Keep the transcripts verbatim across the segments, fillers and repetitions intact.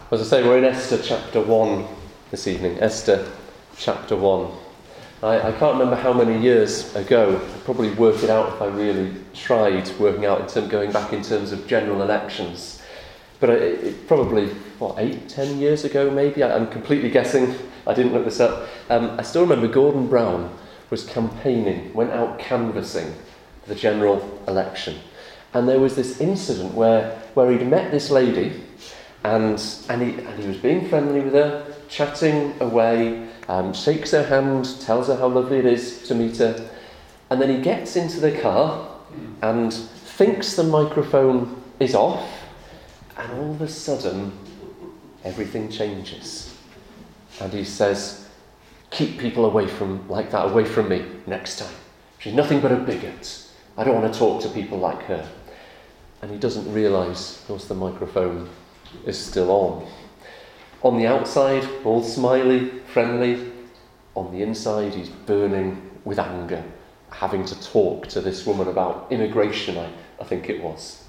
As I say, we're in Esther chapter one this evening. Esther chapter one. I, I can't remember how many years ago. I'd probably work it out if I really tried working out in terms, going back in terms of general elections. But it, it probably, what, eight, ten years ago maybe? I, I'm completely guessing. I didn't look this up. Um, I still remember Gordon Brown was campaigning, went out canvassing for the general election. And there was this incident where, where he'd met this lady and, and, he, and he was being friendly with her, chatting away, um, shakes her hand, tells her how lovely it is to meet her. And then he gets into the car and thinks the microphone is off, and all of a sudden, everything changes. And he says, "Keep people away from like that, away from me next time. She's nothing but a bigot. I don't want to talk to people like her." And he doesn't realise, of course, the microphone is still on. On the outside, all smiley, friendly. On the inside, he's burning with anger, having to talk to this woman about immigration, I, I think it was.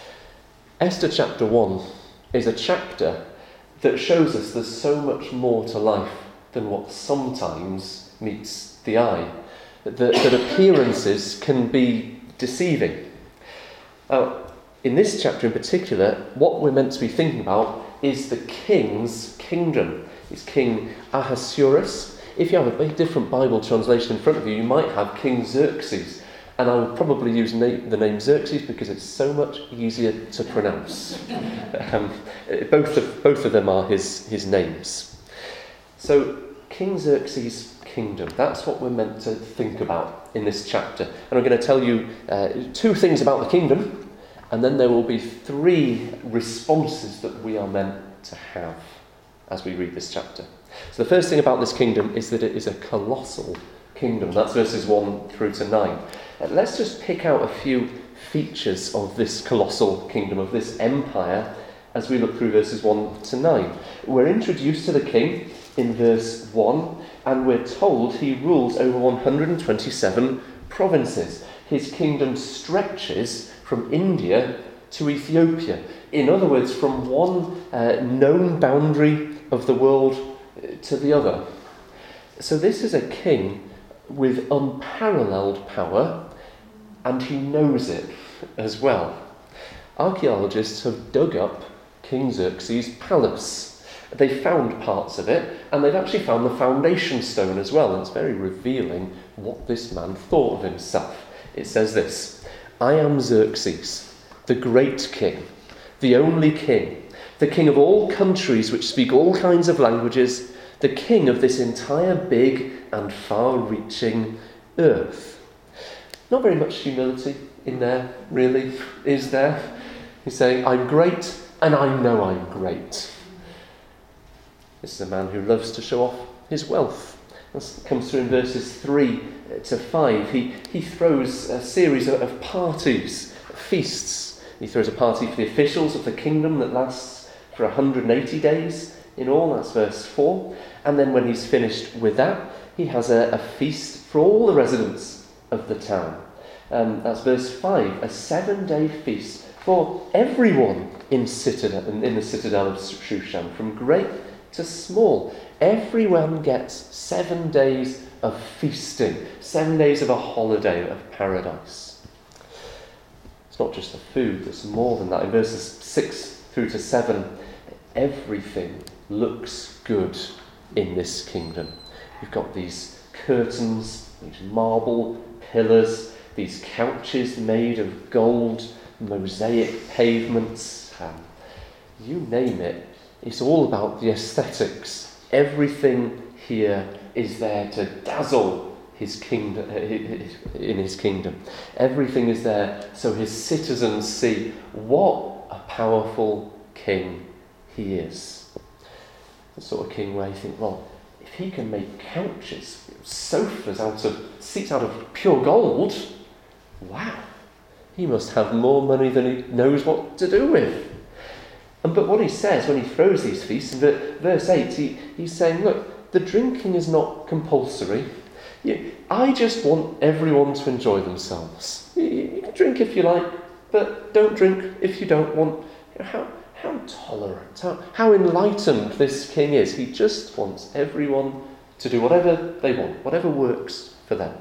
Esther chapter one is a chapter that shows us there's so much more to life than what sometimes meets the eye. That, that appearances can be deceiving. Now, in this chapter in particular, what we're meant to be thinking about is the king's kingdom. It's King Ahasuerus. If you have a very different Bible translation in front of you, you might have King Xerxes. And I would probably use na- the name Xerxes because it's so much easier to pronounce. um, both, of, both of them are his, his names. So, King Xerxes' kingdom, that's what we're meant to think about in this chapter. And I'm going to tell you uh, two things about the kingdom, and then there will be three responses that we are meant to have as we read this chapter. So the first thing about this kingdom is that it is a colossal kingdom. That's verses one through to nine. Uh, let's just pick out a few features of this colossal kingdom, of this empire, as we look through verses one to nine. We're introduced to the king in verse one, and we're told he rules over one hundred twenty-seven provinces. His kingdom stretches from India to Ethiopia. In other words, from one uh, known boundary of the world to the other. So this is a king with unparalleled power, and he knows it as well. Archaeologists have dug up King Xerxes' palace. They found parts of it, and they've actually found the foundation stone as well, and it's very revealing what this man thought of himself. It says this: "I am Xerxes, the great king, the only king, the king of all countries which speak all kinds of languages, the king of this entire big and far-reaching earth." Not very much humility in there, really, is there? He's saying, I'm great, and I know I'm great. This is a man who loves to show off his wealth. That comes through in verses three to five. He, he throws a series of, of parties, feasts. He throws a party for the officials of the kingdom that lasts for one hundred eighty days in all. That's verse four. And then when he's finished with that, he has a, a feast for all the residents of the town. Um, that's verse five. A seven-day feast for everyone in, citadel, in the citadel of Shushan, from great to small. Everyone gets seven days of feasting, seven days of a holiday of paradise. It's not just the food, there's more than that. In verses six through to seven, everything looks good in this kingdom. You've got these curtains, these marble pillars, these couches made of gold, mosaic pavements, um, you name it. It's all about the aesthetics. Everything here is there to dazzle his kingdom, in his kingdom. Everything is there so his citizens see what a powerful king he is. The sort of king where you think, well, if he can make couches, sofas out of seats out of pure gold, wow, he must have more money than he knows what to do with. And but what he says when he throws these feasts, in verse eight, he, he's saying, look, the drinking is not compulsory. You, I just want everyone to enjoy themselves. You, you can drink if you like, but don't drink if you don't want. How, how tolerant, how, how enlightened this king is. He just wants everyone to do whatever they want, whatever works for them.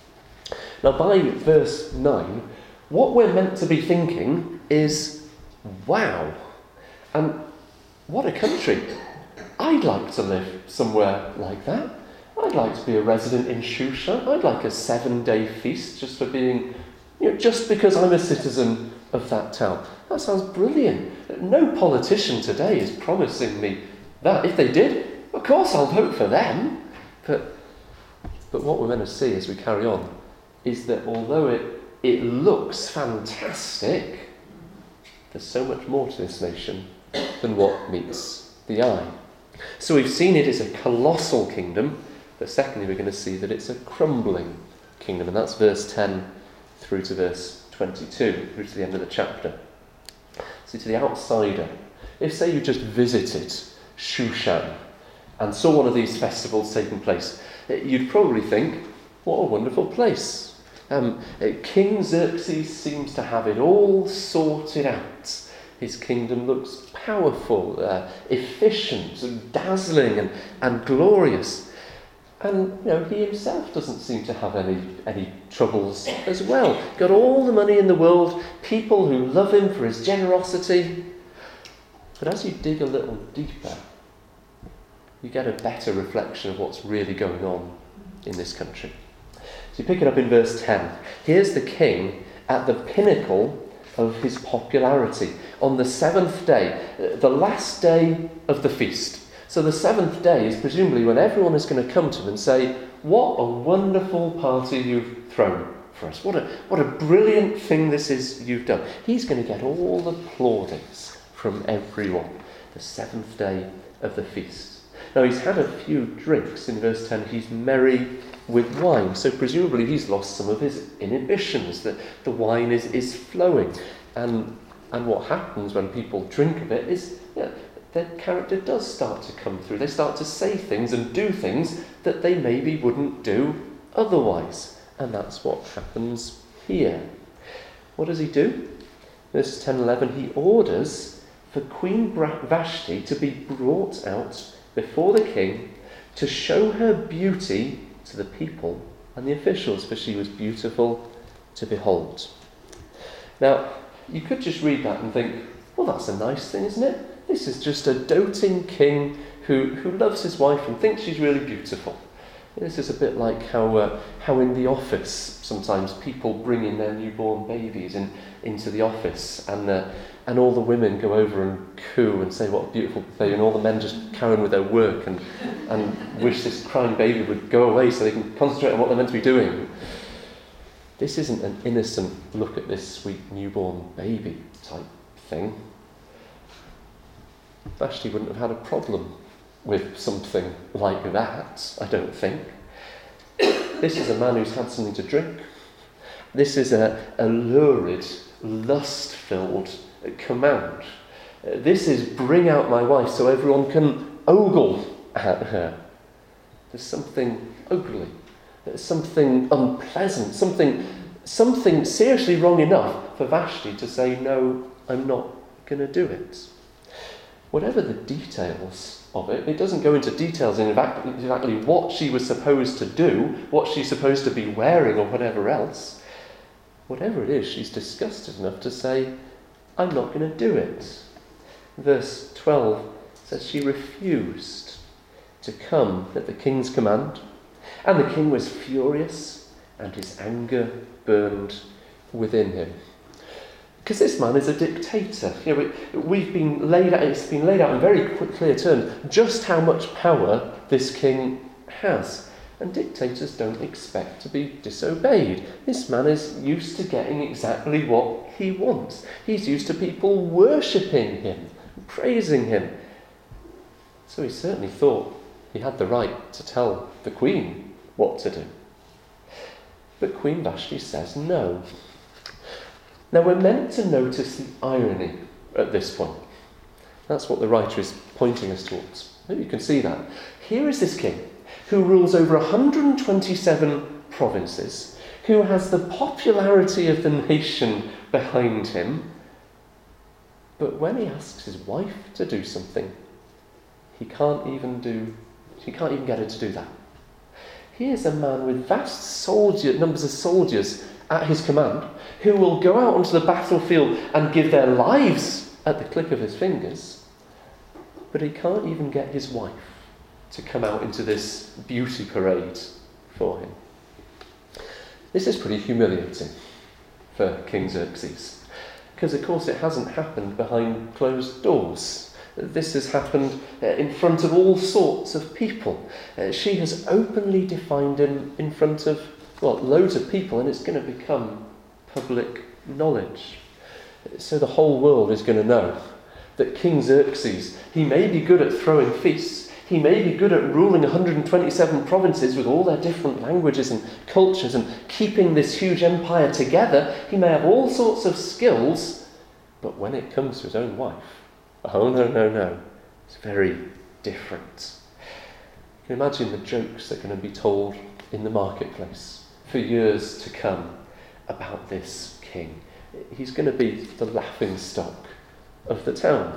Now, by verse nine, what we're meant to be thinking is, wow, and what a country. I'd like to live somewhere like that. I'd like to be a resident in Shushan. I'd like a seven-day feast just for being, you know, just because I'm a citizen of that town. That sounds brilliant. No politician today is promising me that. If they did, of course I'll vote for them. But, but what we're meant to see as we carry on is that although it, it looks fantastic, there's so much more to this nation than what meets the eye. So we've seen it as a colossal kingdom, but secondly we're going to see that it's a crumbling kingdom, and that's verse ten through to verse twenty-two, through to the end of the chapter. See, to the outsider, if say you just visited Shushan and saw one of these festivals taking place, you'd probably think, what a wonderful place. Um, King Xerxes seems to have it all sorted out. His kingdom looks powerful, uh, efficient, and dazzling and, and glorious. And you know, he himself doesn't seem to have any, any troubles as well. Got all the money in the world, people who love him for his generosity. But as you dig a little deeper, you get a better reflection of what's really going on in this country. So you pick it up in verse ten. Here's the king at the pinnacle of his popularity. On the seventh day, the last day of the feast. So the seventh day is presumably when everyone is going to come to him and say, what a wonderful party you've thrown for us. What a, what a brilliant thing this is you've done. He's going to get all the plaudits from everyone. The seventh day of the feast. Now he's had a few drinks. In verse ten, he's merry with wine. So presumably he's lost some of his inhibitions. The, the wine is, is flowing. And, and what happens when people drink of it is, yeah, their character does start to come through. They start to say things and do things that they maybe wouldn't do otherwise. And that's what happens here. What does he do? Verses ten and eleven, he orders for Queen Vashti to be brought out before the king to show her beauty to the people and the officials, for she was beautiful to behold. Now, you could just read that and think, well, that's a nice thing, isn't it? This is just a doting king who, who loves his wife and thinks she's really beautiful. This is a bit like how uh, how in the office sometimes people bring in their newborn babies in, into the office, and uh, and all the women go over and coo and say what a beautiful baby, and all the men just carry on with their work and and wish this crying baby would go away so they can concentrate on what they're meant to be doing. This isn't an innocent look at this sweet newborn baby type thing. Vashti wouldn't have had a problem with something like that, I don't think. This is a man who's had something to drink. This is a, a lurid, lust-filled command. Uh, this is bring out my wife so everyone can ogle at her. There's something ugly. There's something unpleasant. Something, something seriously wrong enough for Vashti to say, no, I'm not going to do it. Whatever the details of it, it doesn't go into details in exactly what she was supposed to do, what she's supposed to be wearing or whatever else. Whatever it is, she's disgusted enough to say, I'm not going to do it. Verse twelve says she refused to come at the king's command, and the king was furious, and his anger burned within him. Because this man is a dictator. You know, we, we've been laid out, it's been laid out in very clear terms just how much power this king has. And dictators don't expect to be disobeyed. This man is used to getting exactly what he wants. He's used to people worshipping him, praising him. So he certainly thought he had the right to tell the queen what to do. But Queen Vashti says no. Now, we're meant to notice the irony at this point. That's what the writer is pointing us towards. Maybe you can see that. Here is this king who rules over one hundred twenty-seven provinces, who has the popularity of the nation behind him, But when he asks his wife to do something, he can't even do, he can't even get her to do that. He is a man with vast soldier, numbers of soldiers at his command, who will go out onto the battlefield and give their lives at the click of his fingers. But he can't even get his wife to come out into this beauty parade for him. This is pretty humiliating for King Xerxes, because of course it hasn't happened behind closed doors. This has happened in front of all sorts of people. Uh, she has openly defined him in front of, well, loads of people, and it's going to become public knowledge. So the whole world is going to know that King Xerxes, he may be good at throwing feasts, he may be good at ruling one hundred twenty-seven provinces with all their different languages and cultures and keeping this huge empire together. He may have all sorts of skills, but when it comes to his own wife, oh no, no, no, it's very different. You can imagine the jokes that are going to be told in the marketplace for years to come about this king. He's going to be the laughing stock of the town.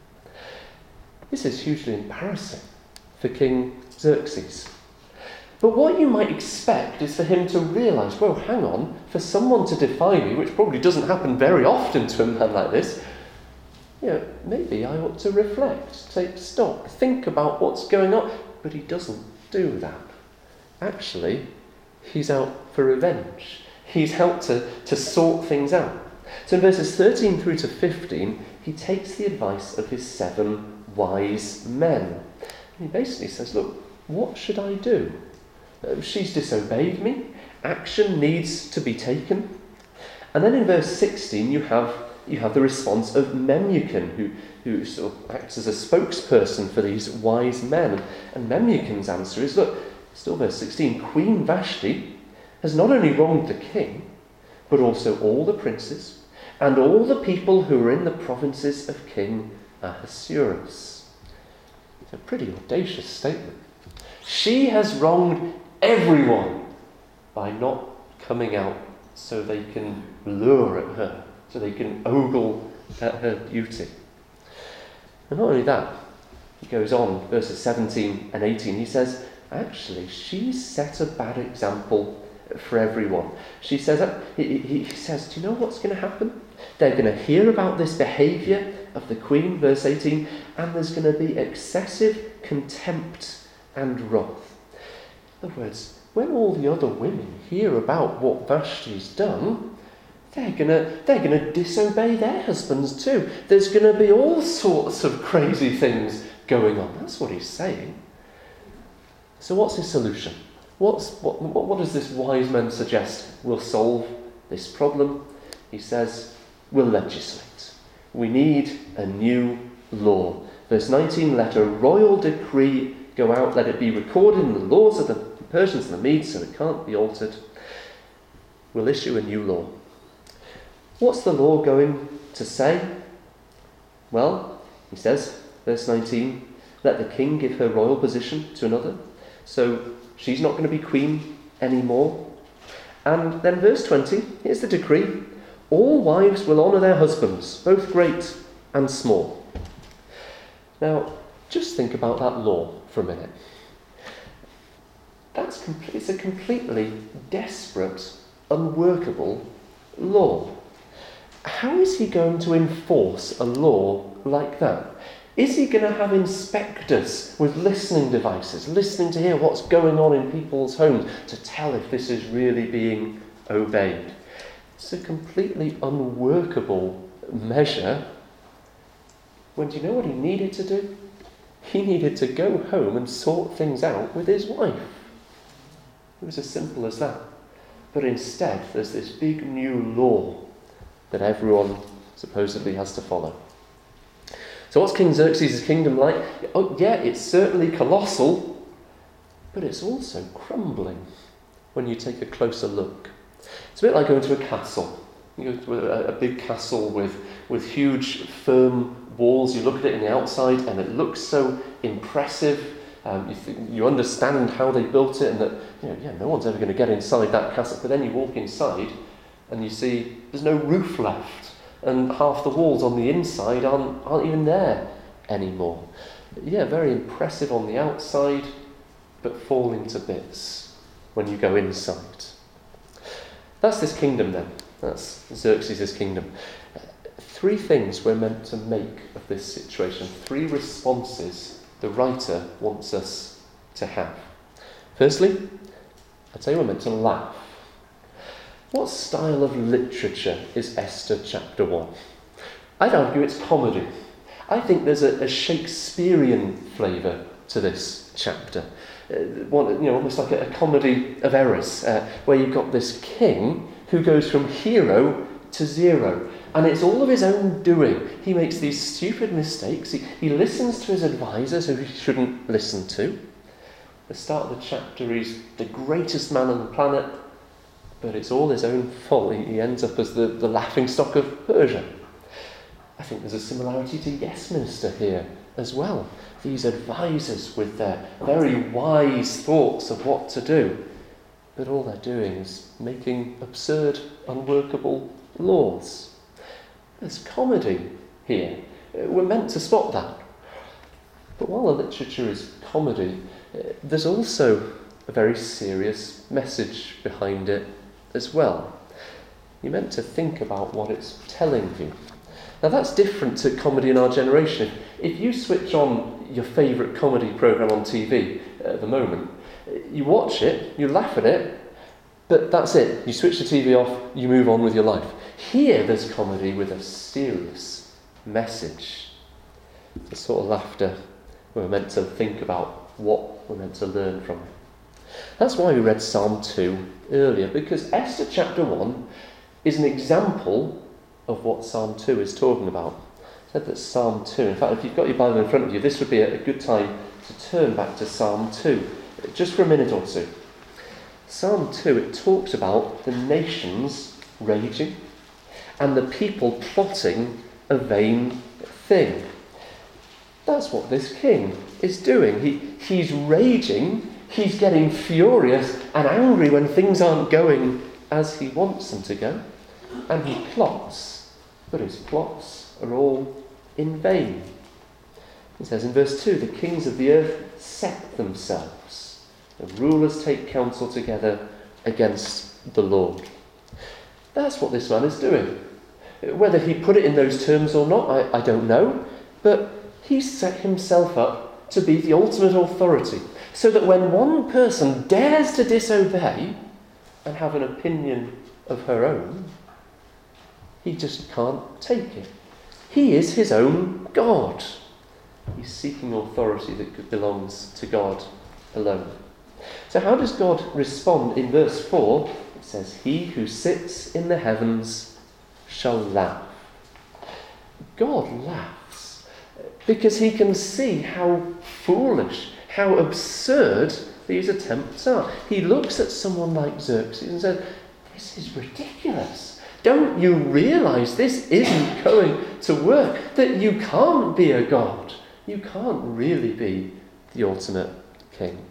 This is hugely embarrassing for King Xerxes. But what you might expect is for him to realise, well, hang on, for someone to defy me, which probably doesn't happen very often to a man like this, you know, maybe I ought to reflect, take stock, think about what's going on. But he doesn't do that. Actually, he's out for revenge. He's out to, to sort things out. So in verses thirteen through to fifteen, he takes the advice of his seven wise men. And he basically says, look, what should I do? Uh, she's disobeyed me. Action needs to be taken. And then in verse sixteen, you have you have the response of Memucan, who, who sort of acts as a spokesperson for these wise men. And Memucan's answer is, look, still verse sixteen, Queen Vashti has not only wronged the king, but also all the princes and all the people who are in the provinces of King Ahasuerus. It's a pretty audacious statement. She has wronged everyone by not coming out so they can lure at her, so they can ogle at her beauty. And not only that, he goes on, verses seventeen and eighteen, he says, actually, she's set a bad example for everyone. She says, he, he says, do you know what's going to happen? They're going to hear about this behaviour of the queen, verse eighteen, and there's going to be excessive contempt and wrath. In other words, when all the other women hear about what Vashti's done, they're gonna they're gonna disobey their husbands too. There's gonna be all sorts of crazy things going on. That's what he's saying. So what's his solution? What's what what, what does this wise man suggest will solve this problem? He says, we'll legislate. We need a new law. Verse nineteen, let a royal decree go out, let it be recorded in the laws of the Persians and the Medes, so it can't be altered. We'll issue a new law. What's the law going to say? Well, he says, verse nineteen, let the king give her royal position to another. So she's not going to be queen anymore. And then verse twenty, here's the decree. All wives will honour their husbands, both great and small. Now, just think about that law for a minute. That's com- it's a completely desperate, unworkable law. How is he going to enforce a law like that? Is he going to have inspectors with listening devices, listening to hear what's going on in people's homes to tell if this is really being obeyed? It's a completely unworkable measure. When do you know what he needed to do? He needed to go home and sort things out with his wife. It was as simple as that. But instead, there's this big new law that everyone supposedly has to follow. So what's King Xerxes' kingdom like? Oh, yeah, it's certainly colossal, but it's also crumbling when you take a closer look. It's a bit like going to a castle. You go to a, a big castle with, with huge, firm walls. You look at it in the outside, and it looks so impressive. Um, you, think, you understand how they built it, and that, you know, yeah, no one's ever going to get inside that castle. But then you walk inside, and you see there's no roof left. and half the walls on the inside aren't, aren't even there anymore. Yeah, very impressive on the outside, but falling to bits when you go inside. That's this kingdom then. That's Xerxes' kingdom. Three things we're meant to make of this situation. Three responses the writer wants us to have. Firstly, I'd say we're meant to laugh. What style of literature is Esther chapter one? I'd argue it's comedy. I think there's a, a Shakespearean flavour to this chapter. Uh, one, you know, almost like a, a comedy of errors, uh, where you've got this king who goes from hero to zero. And it's all of his own doing. He makes these stupid mistakes. He, he listens to his advisors who he shouldn't listen to. At the start of the chapter, he's the greatest man on the planet, but it's all his own fault. He, he ends up as the, the laughingstock of Persia. I think there's a similarity to Yes Minister here as well. These advisors with their very wise thoughts of what to do, but all they're doing is making absurd, unworkable laws. There's comedy here. We're meant to spot that. But while the literature is comedy, there's also a very serious message behind it as well. You're meant to think about what it's telling you. Now that's different to comedy in our generation. If you switch on your favourite comedy programme on T V at the moment, you watch it, you laugh at it, but that's it. You switch the T V off, you move on with your life. Here there's comedy with a serious message. The sort of laughter we're meant to think about what we're meant to learn from it. That's why we read Psalm two earlier, because Esther chapter one is an example of what Psalm two is talking about. I said that Psalm two, in fact, if you've got your Bible in front of you, this would be a good time to turn back to Psalm two, just for a minute or two. Psalm two, it talks about the nations raging and the people plotting a vain thing. That's what this king is doing. He, he's raging, he's getting furious and angry when things aren't going as he wants them to go. And he plots, but his plots are all in vain. It says in verse two, the kings of the earth set themselves. The rulers take counsel together against the Lord. That's what this man is doing. Whether he put it in those terms or not, I, I don't know. But he's set himself up to be the ultimate authority, so that when one person dares to disobey and have an opinion of her own, he just can't take it. He is his own God. He's seeking authority that belongs to God alone. So how does God respond? In verse four, it says, he who sits in the heavens shall laugh. God laughs because he can see how foolish, how absurd these attempts are. He looks at someone like Xerxes and says, this is ridiculous. Don't you realise this isn't going to work? That you can't be a god. You can't really be the ultimate king.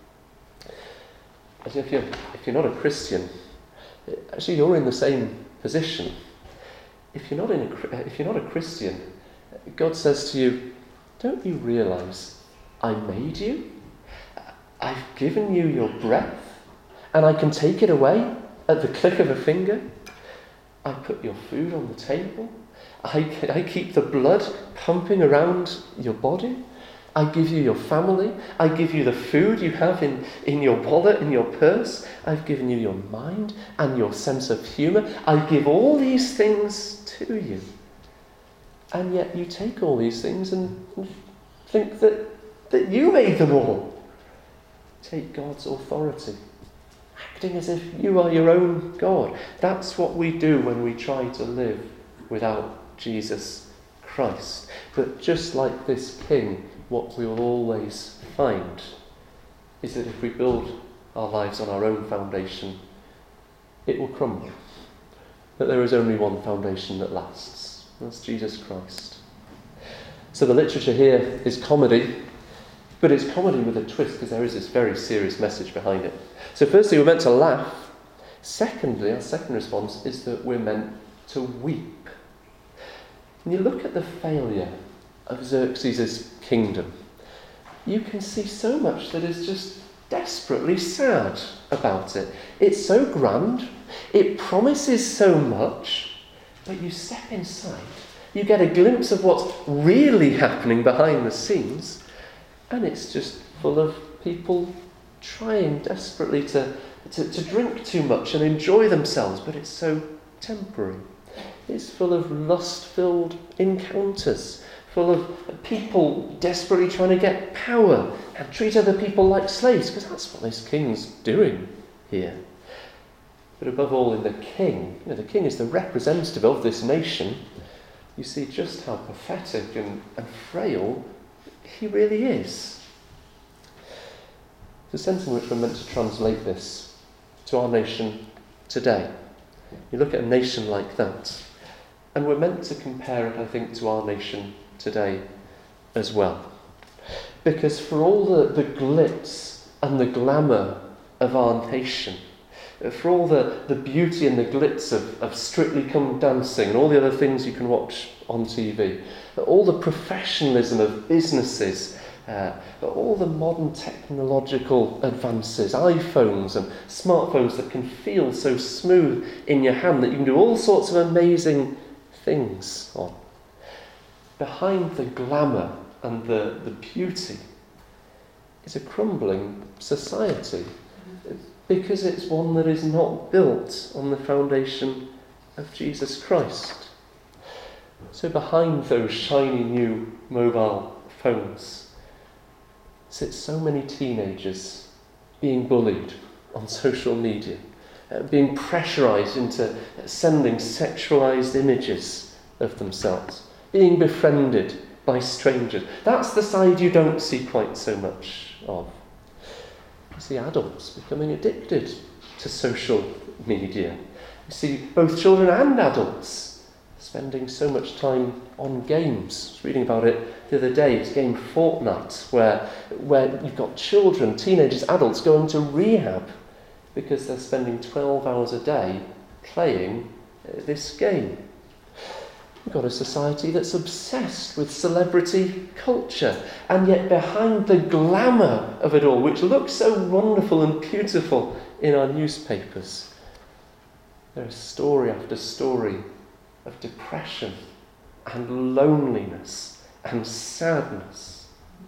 As if you're, if you're not a Christian, actually you're in the same position. If you're not in a, if you're not a Christian, God says to you, don't you realise I made you? I've given you your breath, and I can take it away at the click of a finger. I put your food on the table. I, I keep the blood pumping around your body. I give you your family. I give you the food you have in, in your wallet, in your purse. I've given you your mind and your sense of humour. I give all these things to you. And yet you take all these things and think that, that you made them all. Take God's authority, acting as if you are your own God. That's what we do when we try to live without Jesus Christ. But just like this king, what we will always find is that if we build our lives on our own foundation, it will crumble. That there is only one foundation that lasts. That's Jesus Christ. So the literature here is comedy, but it's comedy with a twist because there is this very serious message behind it. So firstly, we're meant to laugh. Secondly, our second response is that we're meant to weep. When you look at the failure of Xerxes' kingdom, you can see so much that is just desperately sad about it. It's so grand, it promises so much, but you step inside, you get a glimpse of what's really happening behind the scenes, and it's just full of people trying desperately to, to, to drink too much and enjoy themselves, but it's so temporary. It's full of lust-filled encounters, full of people desperately trying to get power and treat other people like slaves, because that's what this king's doing here. But above all, in the king, you know, the king is the representative of this nation, you see just how pathetic and, and frail he really is. The sense in which we're meant to translate this to our nation today. You look at a nation like that, and we're meant to compare it, I think, to our nation today as well. Because for all the, the glitz and the glamour of our nation, for all the, the beauty and the glitz of, of Strictly Come Dancing and all the other things you can watch on T V, all the professionalism of businesses, uh, all the modern technological advances, iPhones and smartphones that can feel so smooth in your hand that you can do all sorts of amazing things on. Behind the glamour and the, the beauty is a crumbling society, because it's one that is not built on the foundation of Jesus Christ. So behind those shiny new mobile phones sit so many teenagers being bullied on social media, uh, being pressurised into sending sexualised images of themselves, being befriended by strangers. That's the side you don't see quite so much of. You see adults becoming addicted to social media. You see both children and adults spending so much time on games. I was reading about it the other day. It's game Fortnite, where, where you've got children, teenagers, adults going to rehab because they're spending twelve hours a day playing this game. We've got a society that's obsessed with celebrity culture, and yet behind the glamour of it all, which looks so wonderful and beautiful in our newspapers, there is story after story of depression and loneliness and sadness.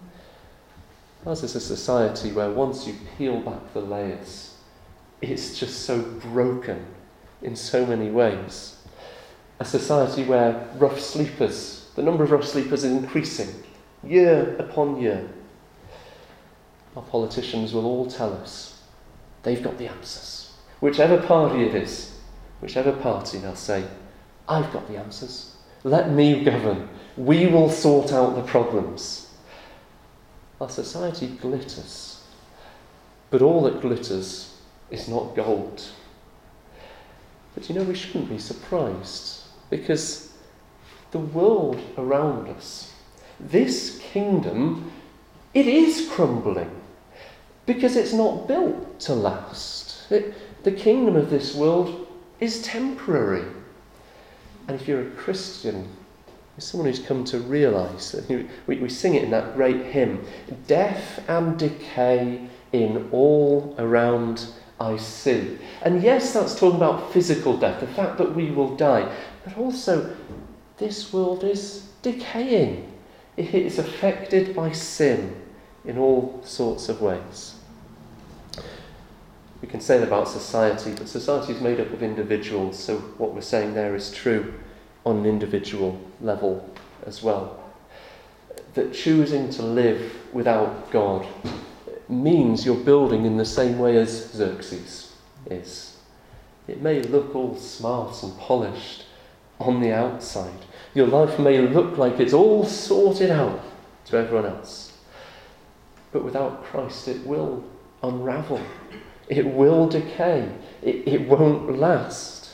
Ours is a society where once you peel back the layers, it's just so broken in so many ways. A society where rough sleepers, the number of rough sleepers is increasing year upon year. Our politicians will all tell us they've got the answers. Whichever party it is, whichever party, they'll say, I've got the answers. Let me govern. We will sort out the problems. Our society glitters, but all that glitters is not gold. But you know, we shouldn't be surprised, because the world around us, this kingdom, it is crumbling, because it's not built to last. It, the kingdom of this world is temporary. And if you're a Christian, you're someone who's come to realise that, we, we sing it in that great hymn, death and decay in all around I see. And yes, that's talking about physical death, the fact that we will die, but also this world is decaying. It is affected by sin in all sorts of ways. We can say that about society, but society is made up of individuals, so what we're saying there is true on an individual level as well. That choosing to live without God means you're building in the same way as Xerxes is. It may look all smart and polished on the outside. Your life may look like it's all sorted out to everyone else. But without Christ, it will unravel. It will decay. It, it won't last.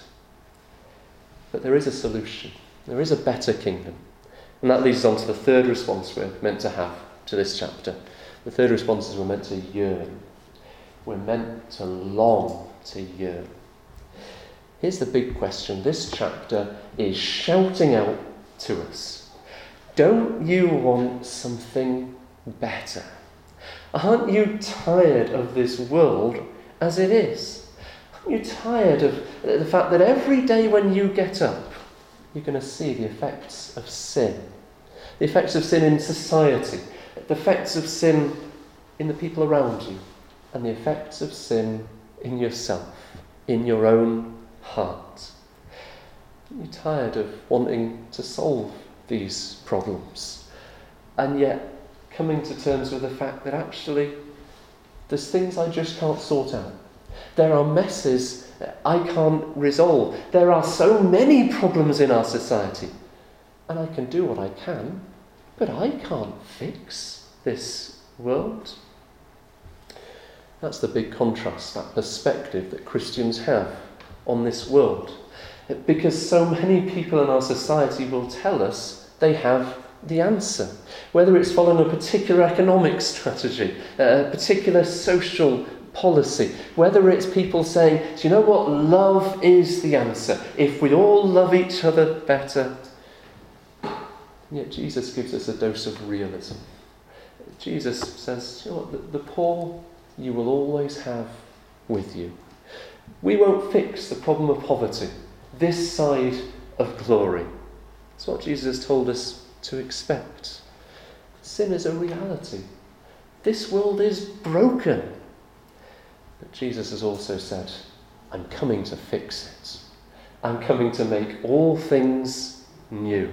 But there is a solution. There is a better kingdom. And that leads us on to the third response we're meant to have to this chapter. The third response is we're meant to yearn. We're meant to long to yearn. Here's the big question. This chapter is shouting out to us. Don't you want something better? Aren't you tired of this world as it is? Aren't you tired of the fact that every day when you get up, you're going to see the effects of sin? The effects of sin in society, the effects of sin in the people around you, and the effects of sin in yourself, in your own heart. You're tired of wanting to solve these problems, and yet coming to terms with the fact that actually there's things I just can't sort out. There are messes I can't resolve. There are so many problems in our society, and I can do what I can, but I can't fix this world. That's the big contrast, that perspective that Christians have on this world. Because so many people in our society will tell us they have the answer. Whether it's following a particular economic strategy, a particular social policy, whether it's people saying, do you know what, love is the answer. If we all love each other better. And yet Jesus gives us a dose of realism. Jesus says, you know what, the, the poor you will always have with you. We won't fix the problem of poverty this side of glory. That's what Jesus has told us to expect. Sin is a reality. This world is broken. But Jesus has also said, I'm coming to fix it. I'm coming to make all things new.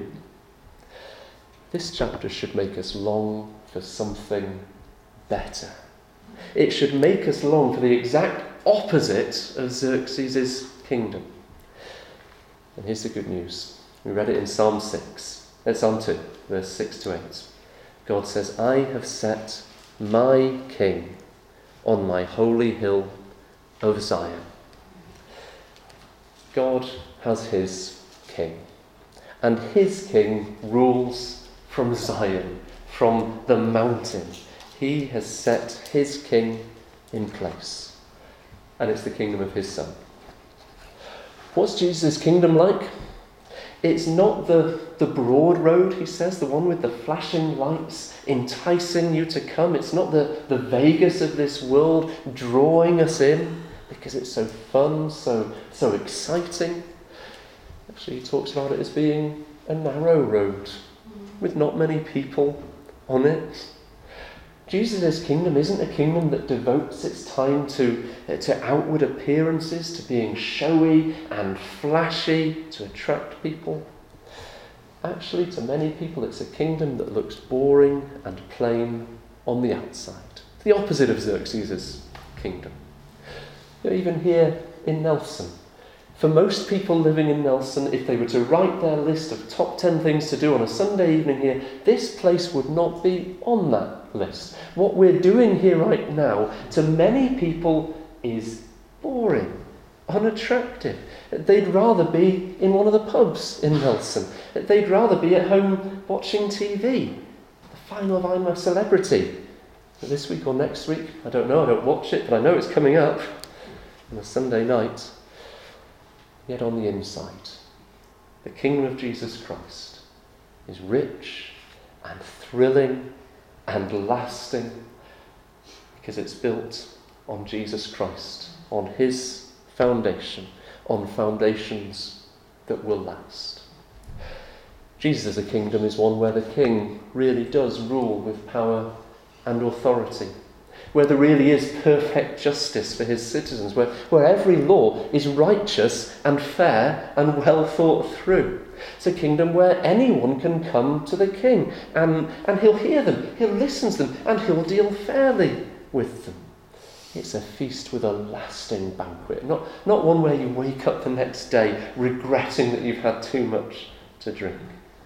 This chapter should make us long for something better. It should make us long for the exact opposite of Xerxes' kingdom. And here's the good news. We read it in Psalm six, uh, Psalm two, verse six to eight. God says, I have set my king on my holy hill over Zion. God has his king. And his king rules from Zion, from the mountain. He has set his king in place. And it's the kingdom of his son. What's Jesus' kingdom like? It's not the, the broad road, he says, the one with the flashing lights enticing you to come. It's not the, the Vegas of this world drawing us in because it's so fun, so, so exciting. Actually, he talks about it as being a narrow road with not many people on it. Jesus' kingdom isn't a kingdom that devotes its time to, uh, to outward appearances, to being showy and flashy to attract people. Actually, to many people, it's a kingdom that looks boring and plain on the outside. The opposite of Xerxes' kingdom. You know, even here in Nelson, for most people living in Nelson, if they were to write their list of top ten things to do on a Sunday evening here, this place would not be on that list. What we're doing here right now, to many people, is boring, unattractive. They'd rather be in one of the pubs in Nelson. They'd rather be at home watching T V. The final of I'm a Celebrity. This week or next week, I don't know, I don't watch it, but I know it's coming up on a Sunday night. Yet on the inside, the kingdom of Jesus Christ is rich and thrilling and lasting because it's built on Jesus Christ, on his foundation, on foundations that will last. Jesus' kingdom is one where the king really does rule with power and authority, where there really is perfect justice for his citizens, where, where every law is righteous and fair and well thought through. It's a kingdom where anyone can come to the king and, and he'll hear them, he'll listen to them, and he'll deal fairly with them. It's a feast with a lasting banquet, not, not one where you wake up the next day regretting that you've had too much to drink.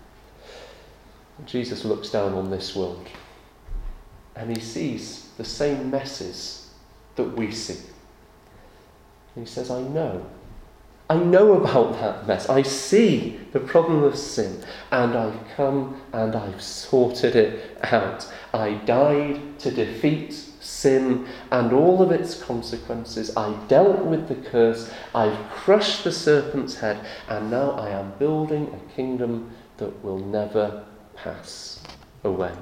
Jesus looks down on this world and he sees the same messes that we see. And he says, I know. I know about that mess. I see the problem of sin. And I've come and I've sorted it out. I died to defeat sin and all of its consequences. I dealt with the curse. I've crushed the serpent's head. And now I am building a kingdom that will never pass away.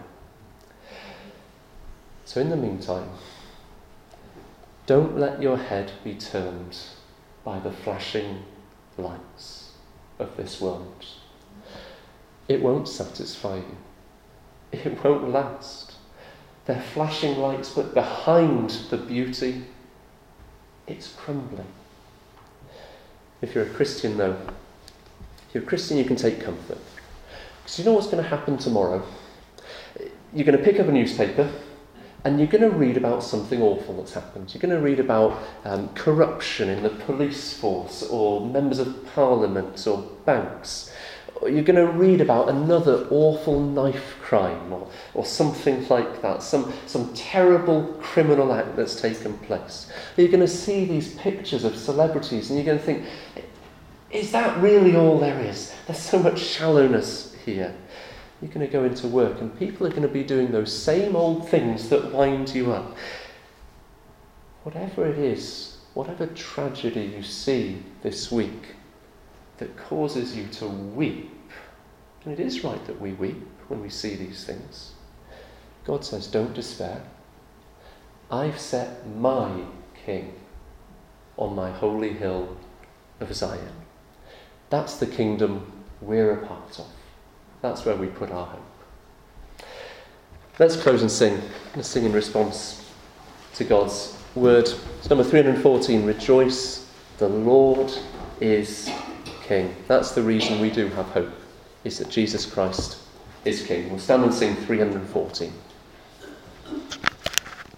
So in the meantime, don't let your head be turned by the flashing lights of this world. It won't satisfy you. It won't last. They're flashing lights, but behind the beauty, it's crumbling. If you're a Christian, though, if you're a Christian, you can take comfort. Because you know what's going to happen tomorrow? You're going to pick up a newspaper, and you're going to read about something awful that's happened. You're going to read about um, corruption in the police force, or members of parliament, or banks. Or you're going to read about another awful knife crime, or, or something like that, some, some terrible criminal act that's taken place. You're going to see these pictures of celebrities, and you're going to think, is that really all there is? There's so much shallowness here. You're going to go into work and people are going to be doing those same old things that wind you up. Whatever it is, whatever tragedy you see this week that causes you to weep, and it is right that we weep when we see these things, God says, don't despair. I've set my King on my holy hill of Zion. That's the kingdom we're a part of. That's where we put our hope. Let's close and sing. Let's sing in response to God's word. It's number three hundred fourteen. Rejoice, the Lord is King. That's the reason we do have hope, is that Jesus Christ is King. We'll stand and sing three hundred fourteen.